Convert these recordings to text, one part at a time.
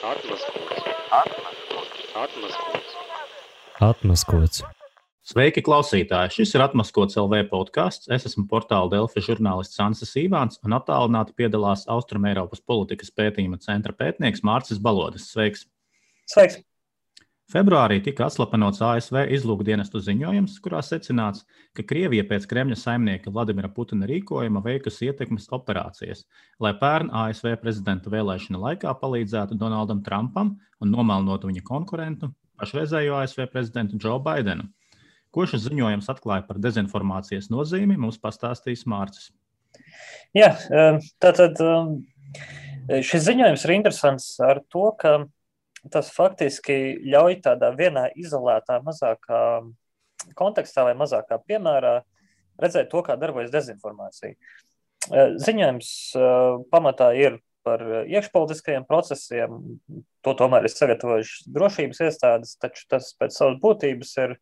Atmaskots. Atmaskots. Sveiki, klausītāji! Šis ir Atmaskots LV podcasts. Es esmu portāla Delfi žurnālists Ansis Ivāns un attālināti piedalās Austrumeiropas politikas pētījuma centra pētnieks Mārcis Balodis. Sveiks! Sveiks! Februārī tika atslapenots ASV izlūkdienestu ziņojums, kurā secināts, ka Krievija pēc Kremļa saimnieka Vladimira Putina rīkojuma veikusi ietekmes operācijas, lai pērn ASV prezidenta vēlēšana laikā palīdzētu Donaldam Trumpam un nomelnotu viņa konkurentu, pašreizējo ASV prezidentu Joe Bidenu. Ko šis ziņojums atklāja par dezinformācijas nozīmi, mums pastāstīs Mārcis. Jā, tātad šis ziņojums ir interesants ar to, ka tas faktiski ļauj tādā vienā izolētā mazākā kontekstā vai mazākā piemērā redzēt to, kā darbojas dezinformācija. Ziņojums pamatā ir par iekšpolitiskajiem procesiem, to tomēr ir sagatavojuši drošības iestādes, taču tas pēc savas būtības ir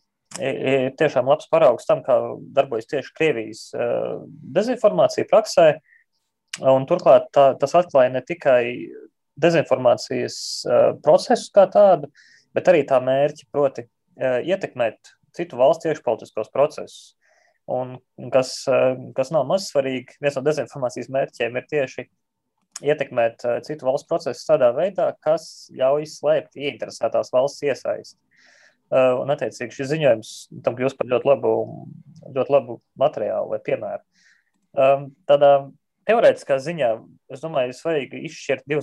tiešām labs paraugs tam, kā darbojas tieši Krievijas dezinformācija praksē, un turklāt tas atklāja ne tikai dezinformācijas procesu kā tādu, bet arī tā mērķi, proti ietekmēt citu valstu iekšpolitiskos procesus. Un kas nav maz svarīgi, viens no dezinformācijas mērķiem ir tieši ietekmēt citu valstu procesus tādā veidā, kas ļauj slēpt ieinteresētās valsts iesaisti. Un attiecīgi šis ziņojums tam kļūst par ļoti labu materiālu vai piemēru. Tādā teorētiskā ziņā, es domāju, ir svarīgi izšķirt divus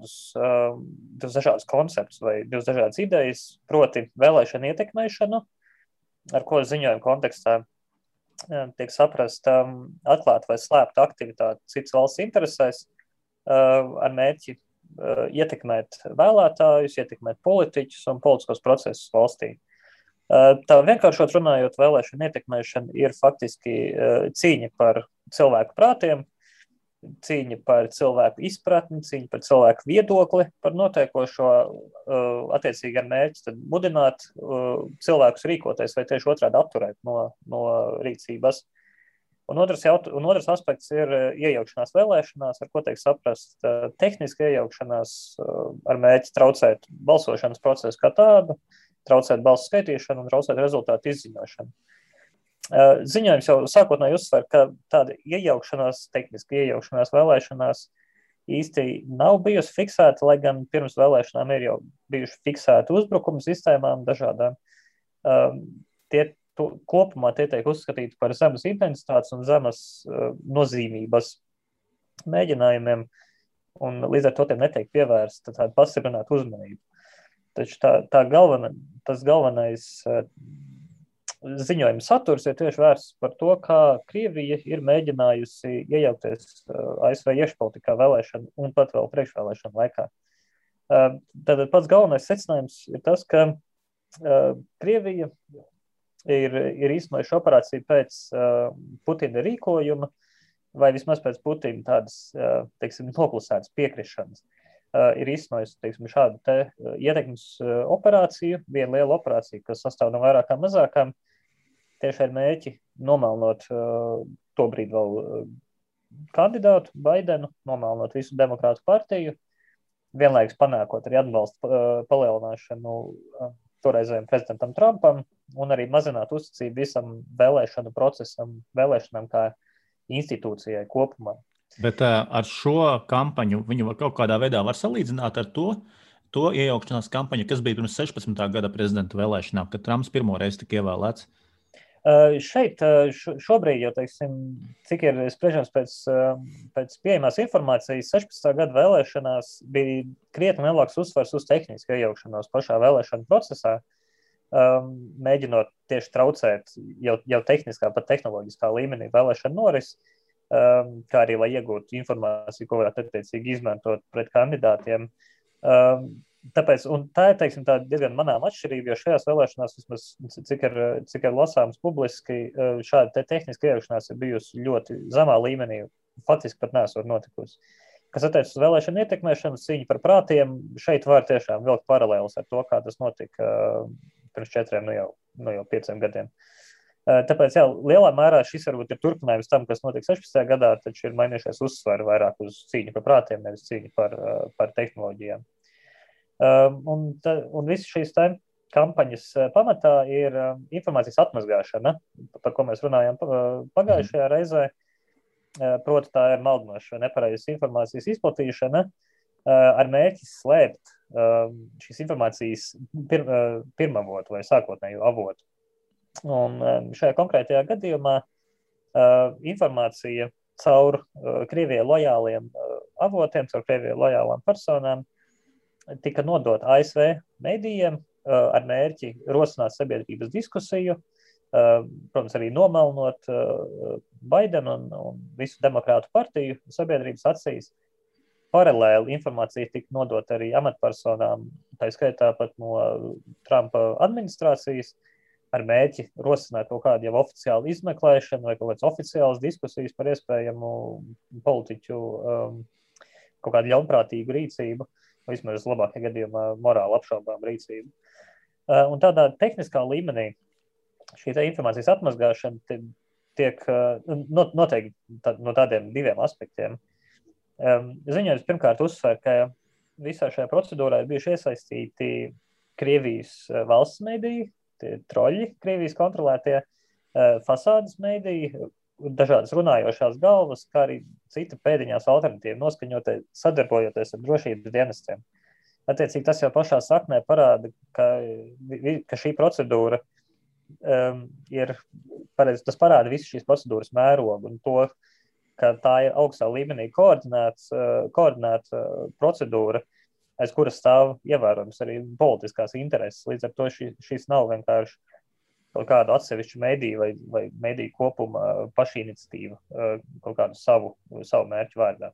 dažādus konceptus vai divas dažādas idejas, proti vēlēšanu ietekmēšanu, ar ko ziņojuma kontekstā tiek saprast atklāt vai slēpt aktivitāti citas valsts interesēs ar mērķi ietekmēt vēlētājus, ietekmēt politiķus un politiskos procesus valstī. Tā vienkāršot runājot, vēlēšanu ietekmēšana ir faktiski cīņa par cilvēku prātiem, cīņa par cilvēku izpratni, cīņa par cilvēku viedokli par notiekošo, attiecīgi ar mērķi tad mudināt cilvēkus rīkoties vai tieši otrādi apturēt no rīcības. Un otrs aspekts ir iejaukšanās vēlēšanās, ar ko tiek saprast tehniska iejaukšanās ar mērķi traucēt balsošanas procesu kā tādu, traucēt balsu skaitīšanu un traucēt rezultātu izziņošanu. Ziņojums jau sākotnēji uzsver, ka tāda tehniska iejaukšanās vēlēšanās īsti nav bijusi fiksēta, lai gan pirms vēlēšanām ir jau bijuši fiksēti uzbrukumi sistēmām dažādām. Kopumā tie tiek uzskatīti par zemes intensitātes un zemes nozīmības mēģinājumiem, un līdz ar to tiem netiek pievērsta tāda pastiprināta uzmanība. Taču tas galvenais ziņojuma saturs ir tieši vērsts par to, kā Krievija ir mēģinājusi iejaukties ASV iekšpolitikā vēlēšanu un pat vēl priekšvēlēšanu laikā. Tātad pats galvenais secinājums ir tas, ka Krievija ir īstenojuši operāciju pēc Putina rīkojuma vai vismaz pēc Putina tādas, noklusētas piekrišanas. Ir īstenojusi, šādu ietekmes operāciju, viena liela operācija, kas sastāv no vairākām mazākām, tieši ar mērķi nomelnot tobrīd vēl kandidātu Bidenu, nomelnot visu demokrātu partiju, vienlaikus panākot arī atbalstu palielināšanu toreizējiem prezidentam Trumpam un arī mazināt uzticību visam vēlēšanu procesam, vēlēšanām kā institūcijai kopumā. Bet ar šo kampaņu viņu kaut kādā veidā var salīdzināt ar to iejaukšanās kampaņu, kas bija pirms 16. gada prezidenta vēlēšanām, kad Trumps pirmoreiz tika ievēlēts? Šeit šobrīd jau, cik ir spriežams pēc pieejamās informācijas, 16. gada vēlēšanās bija krietni lielāks uzsvars uz tehnisku iejaukšanos pašā vēlēšanu procesā, mēģinot tieši traucēt jau tehniskā, pat tehnoloģiskā līmenī vēlēšanu noris, kā arī, lai iegūtu informāciju, ko varētu attiecīgi izmantot pret kandidātiem. Tāpēc, un tā ir, tā diezgan manām atšķirība, jo šajās vēlēšanās, vismaz cik ir lasāms publiski, šāda tehniska iejaukšanās ir bijusi ļoti zemā līmenī, faktiski pat nesot notikusi. Kas attiecas uz vēlēšanu ietekmēšanu, cīņa par prātiem, šeit var tiešām vilkt paralēlus ar to, kā tas notika pirms 4, nu jau 5 gadiem. Tāpēc, lielā mērā šis varbūt ir turpinājums tam, kas notika 16. gadā, taču ir mainījušies uzsvari vairāk uz cīņu par prātiem, nevis cīņu par tehnoloģijām. Un visas šīs kampaņas pamatā ir informācijas atmazgāšana, par ko mēs runājām pagājušajā reizē. Proti, tā ir maldinoša vai nepareizas informācijas izplatīšana ar mērķi slēpt šīs informācijas pirmavotu vai sākotnējo avotu. Un šajā konkrētajā gadījumā informācija caur Krievijai lojāliem avotiem, caur Krievijai lojālām personām tika nodot ASV medijiem ar mērķi rosināt sabiedrības diskusiju, protams, arī nomelnot Baidenu un visu demokrātu partiju sabiedrības acīs. Paralēli informācija tika nodot arī amatpersonām, tā skaitā pat no Trumpa administrācijas, ar mērķi rosināt kaut kādu jau oficiālu izmeklēšanu vai kaut kādas oficiālas diskusijas par iespējamu politiķu kaut kādu ļaunprātīgu rīcību, vismaz labākajā gadījumā morāli apšaubām rīcību. Un tādā tehniskā līmenī šī informācijas atmazgāšana tiek noteikti no tādiem diviem aspektiem. Ziņojums pirmkārt uzsver, ka visā šajā procedūrā ir bijuši iesaistīti Krievijas valsts mediji, tie troļi, Krievijas kontrolētie fasādes mediji, dažādas runājošās galvas, kā arī cita pēdiņās alternatīva noskaņotie, sadarbojoties ar drošības dienestiem. Attiecīgi tas jau pašā saknē parāda, ka šī procedūra tas parāda visu šīs procedūras mērogu un to, ka tā ir augstā līmenī koordinēta procedūra, aiz kuras stāv ievērojams arī politiskās intereses. Līdz ar to šīs nav vienkārši kaut kādu atsevišķu mediju vai mediju kopuma pašiniciatīva kaut kādu savu mērķu vārdā.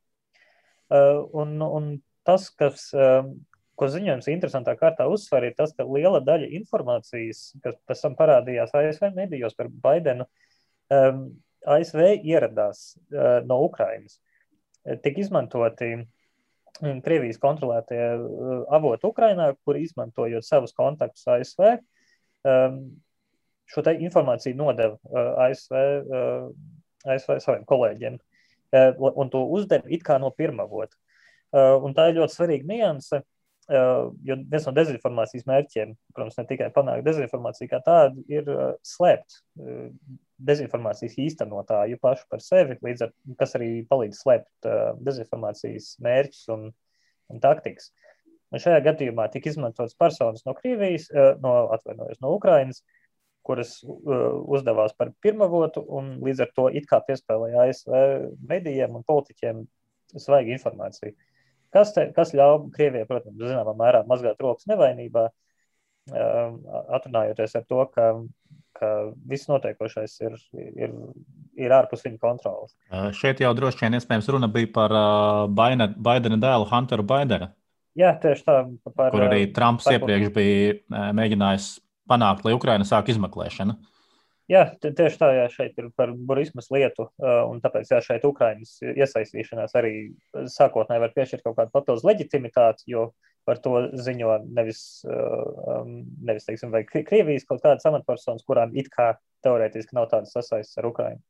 Un tas, ko ziņojums interesantā kārtā uzsver, ir tas, ka liela daļa informācijas, kas pēc tam parādījās ASV medijos par Baidenu, ASV ieradās no Ukrainas. Tik izmantoti Krievijas kontrolētie avoti Ukrainā, kuri izmantojot savus kontaktus ASV, šo te informāciju nodeva ASV saviem kolēģiem un to uzdeva it kā no pirmavota. Un tā ir ļoti svarīga nianse, jo viens no dezinformācijas mērķiem, protams, ne tikai panākt dezinformāciju kā tādu, ir slēpt dezinformācijas īstenotāju pašu par sevi, kas arī palīdz slēpt dezinformācijas mērķus un taktikas. Un šajā gadījumā tika izmantotas personas no Krievijas, no Ukrainas, kuras uzdevās par pirmavotu un līdz ar to it kā piespēlēja ASV medijiem un politiķiem svaigu informāciju. Kas ļauj Krievijai, protams, zināmā mērā mazgāt rokas nevainībā, atrunājoties ar to, ka viss notiekošais ir ārpus viņa kontrolas. Šeit jau droši vien iespējams runa bija par Baidena dēlu Hunteru Baidenu. Jā, tieši tā. Kur arī Trumps iepriekš bija mēģinājis panākt, lai Ukraina sāk izmeklēšanu. Jā, tieši tā, jā, šeit ir par burismas lietu, un tāpēc jā, šeit Ukrainas iesaistīšanās arī sākotnēji var piešķirt kaut kādu papildus leģitimitāti, jo par to ziņo nevis teiksim, vai Krievijas kaut kādas amatpersonas, kurām it kā teorētiski nav tādas sasaistes ar Ukrainu.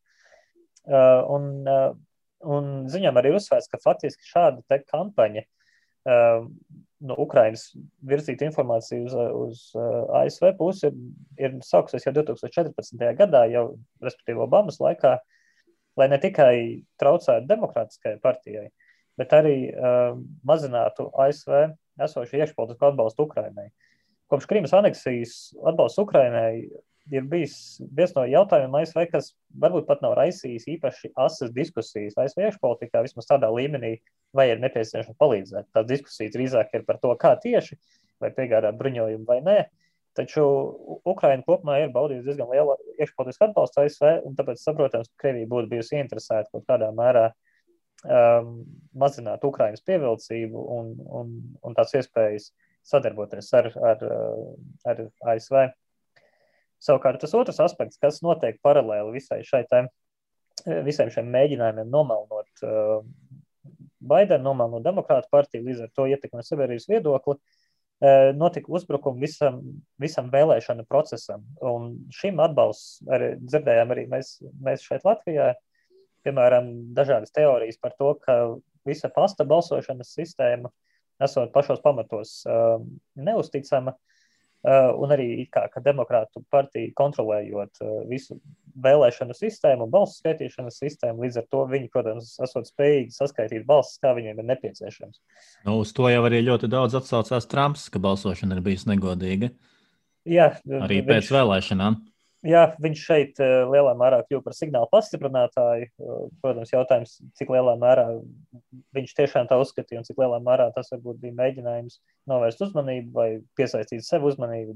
Un ziņām arī uzsvērts, ka faktiski šāda te kampaņa no Ukrainas virzīt informāciju uz ASV pusi ir sākusies jau 2014. gadā, jau respektīvi Obamas laikā, lai ne tikai traucētu demokrātiskajai partijai, bet arī mazinātu ASV esošu iekšpolitisku atbalstu Ukrainai. Kopš Krimas aneksijas atbalsts Ukrainai ir bijis viens no jautājumiem ASV, kas varbūt pat nav raisījis īpaši asas diskusijas ASV iekšpolitikā, vismaz tādā līmenī, vai ir nepieciešams palīdzēt. Tās diskusijas drīzāk ir par to, kā tieši, vai piegādāt bruņojumu vai nē. Taču Ukraina kopumā ir baudījusi diezgan liela iekšpolitiska atbalsta ASV, un tāpēc saprotams, ka Krievija būtu bijusi interesēta kaut kādā mērā mazināt Ukrainas pievilcību un tās iespējas sadarboties ar ASV. Savukārt tas otrs aspekts, kas notiek paralēli visiem šiem mēģinājumiem nomelnot Baidenu, nomelnot demokrātu partiju, līdz ar to ietekmēt sabiedrības viedokli, notika uzbrukumi visam vēlēšanu procesam. Un šim atbalsts dzirdējām arī mēs šeit Latvijā, piemēram, dažādas teorijas par to, ka visa pasta balsošanas sistēma esot pašos pamatos neusticama, un arī kā demokrātu partija kontrolējot visu vēlēšanu sistēmu un balsu skaitīšanas sistēmu, līdz ar to viņi, protams, esot spējīgi saskaitīt balsis, kā viņiem ir nepieciešams. Uz to jau arī ļoti daudz atsaucās Trumps, ka balsošana ir bijusi negodīga. Jā, arī pēc vēlēšanām. Jā, viņš šeit lielā mērā kļuva par signālu pastiprinātāju. Protams, jautājums, cik lielā mērā viņš tiešām tā uzskatīja un cik lielā mērā tas varbūt bija mēģinājums novērst uzmanību vai piesaistīt sev uzmanību,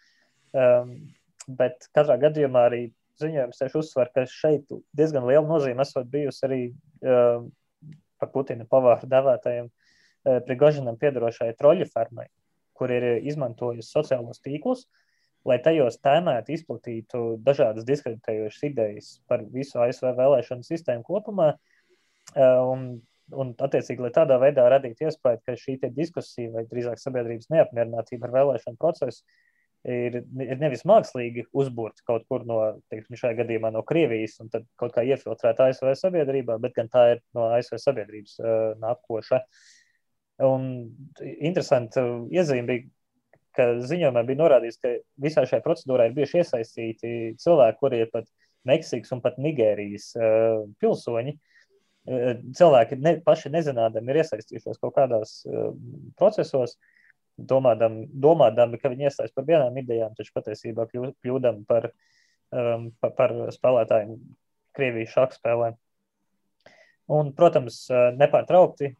bet katrā gadījumā arī ziņojums tieši uzsver, ka šeit diezgan liela nozīme esot bijusi arī par Putina pavāru devētajiem Prigožinam piedarošai troļu fermai, kur ir izmantojusi sociālos tīklus, lai tajos tēmētu izplatītu dažādas diskreditējošas idejas par visu ASV vēlēšanu sistēmu kopumā, un attiecīgi, lai tādā veidā radītu iespēju, ka šī diskusija vai drīzāk sabiedrības neapmierinātība ar vēlēšanu procesu ir nevis mākslīgi uzburta kaut kur no, teiksim, šajā gadījumā no Krievijas un tad kaut kā iefiltrēta ASV sabiedrībā, bet gan tā ir no ASV sabiedrības nākoša. Un interesanti iezīme bija, ka ziņojumā bija norādīts, ka visā šajā procedūrā ir bijuši iesaistīti cilvēki, kuri ir pat Meksikas un pat Nigērijas pilsoņi. Cilvēki paši nezinādami ir iesaistījušies kaut kādās procesos, domādami, ka viņi iestājas par vienām idejām, taču patiesībā kļūdam par spēlētājiem Krievijas šaha spēlēm. Un, protams, nepārtraukti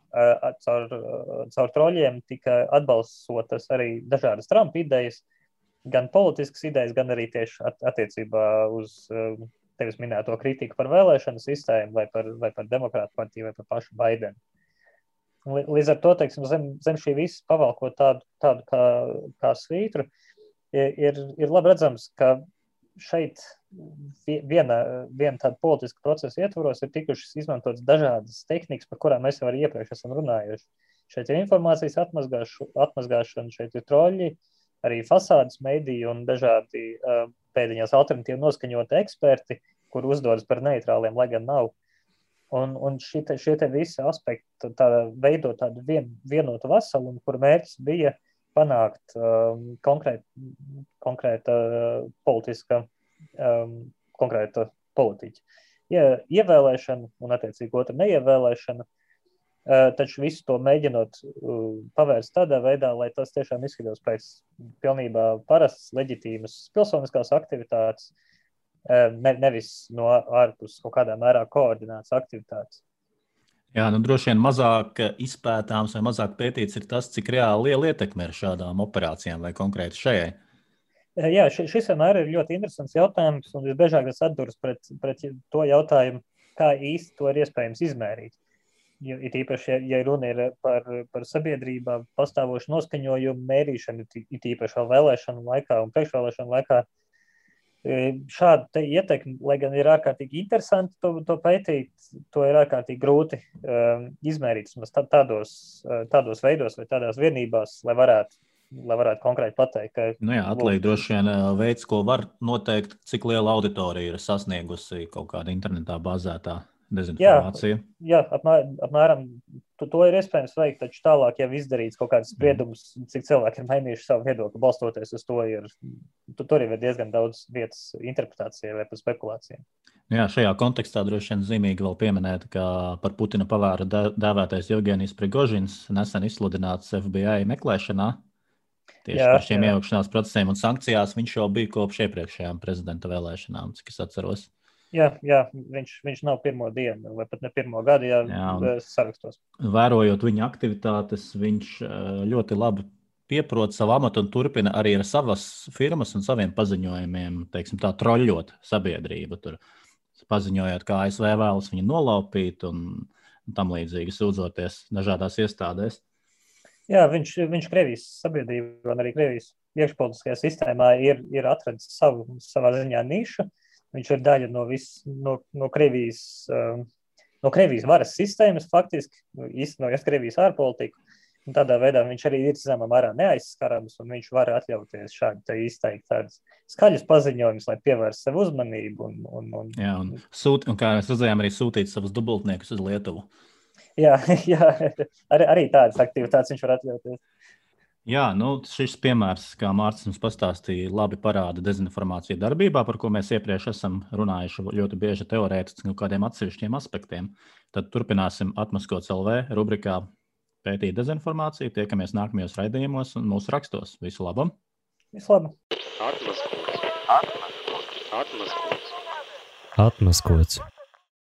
caur troļiem tika atbalstotas arī dažādas Trumpa idejas, gan politiskas idejas, gan arī tieši attiecībā uz tevis minēto kritiku par vēlēšanu sistēmu vai par demokrātu partiju vai par pašu Baidenu. Līdz ar to, teiksim, zem šī visa pavalkot tādu kā svītru, ir labi redzams, ka šeit viena tāda politiska procesa ietvaros ir tikušas izmantotas dažādas tehnikas, par kurām mēs jau arī iepriekš esam runājuši. Šeit ir informācijas atmazgāšana, šeit ir troļi, arī fasādes mediji un dažādi pēdiņās alternatīvi noskaņoti eksperti, kur uzdodas par neitrāliem, lai gan nav. Un šie te visi aspekti veido tādu vienotu veselumu, kur mērķis bija panākt konkrēta politiska, konkrēta politiķa. Ievēlēšana un attiecīgi otra neievēlēšana, taču visu to mēģinot pavērst tādā veidā, lai tas tiešām izskatos pēc pilnībā parastas, leģitīmas pilsoniskās aktivitātes, nevis no ārpus kaut kādā mērā koordinētas aktivitātes. Jā, droši vien mazāk izpētāms vai mazāk pētīts ir tas, cik reāli liela ietekme ir šādām operācijām vai konkrēti šajai. Jā, šis vienmēr ir ļoti interesants jautājums, un visbiežāk tas atduras pret to jautājumu, kā īsti to ir iespējams izmērīt. It īpaši, ja runa ir par sabiedrībā pastāvošu noskaņojumu mērīšanu, it īpaši vēl vēlēšanu laikā un priekšvēlēšanu laikā, šādu ietekmi, lai gan ir ārkārtīgi interesanti to pētīt, to ir ārkārtīgi grūti izmērīt tādos veidos vai tādās vienībās, lai varētu konkrēti pateikt, ka... Atliek droši vien veids, ko var noteikt, cik liela auditorija ir sasniegusi kaut kāda internetā bāzētā dezinformācija. Jā, apmēram to ir iespējams veikt, taču tālāk jau izdarīts kaut kāds spriedums, cik cilvēki ir mainījuši savu viedokli, balstoties uz to, tur ir diezgan daudz vietas interpretācijai vai par spekulācijām. Jā, šajā kontekstā droši vien zīmīgi vēl pieminēt, ka par Putina pavāru dēvētais Jevgenijs Prigožins nesen izsludināts FBI meklēšanā. Tieši par šiem iejaukšanās procesiem un sankcijās viņš jau bija kopš iepriekšējām prezidenta vēlēšanām, cik es atceros. Jā, viņš nav pirmo dienu, vai pat ne pirmo gadu, sarakstos. Vērojot viņa aktivitātes, viņš ļoti labi pieprot savu amatu un turpina arī ar savas firmas un saviem paziņojumiem, teiksim tā, troļļot sabiedrību. Tur paziņojot, kā ASV vēlas viņu nolaupīt un tam līdzīgi sūdzoties dažādās iestādēs. Jā, viņš Krievijas sabiedrība un arī Krievijas iekšpolitiskajā sistēmā ir atradis savā ziņā nišu. Viņš ir daļa no Krievijas varas sistēmas, faktiski, īstenojot Krievijas ārpolitiku. Un tādā veidā viņš arī ir zināmā mērā neaizskarams, un viņš var atļauties šādi izteikt tādas skaļas paziņojumus, lai pievērst sev uzmanību. Jā, un kā mēs redzējām, arī sūtīt savus dubultniekus uz Lietuvu. Jā, arī tādas aktivitātes viņš var atļauties. Jā, šis piemērs, kā Mārcis mums pastāstīja, labi parāda dezinformāciju darbībā, par ko mēs iepriekš esam runājuši ļoti bieži teorētiski no kādiem atsevišķiem aspektiem. Tad turpināsim Atmaskots LV rubrikā pētīt dezinformāciju. Tiekamies nākamajos raidījumos un mūsu rakstos. Visu labu! Visu labu! Atmaskots.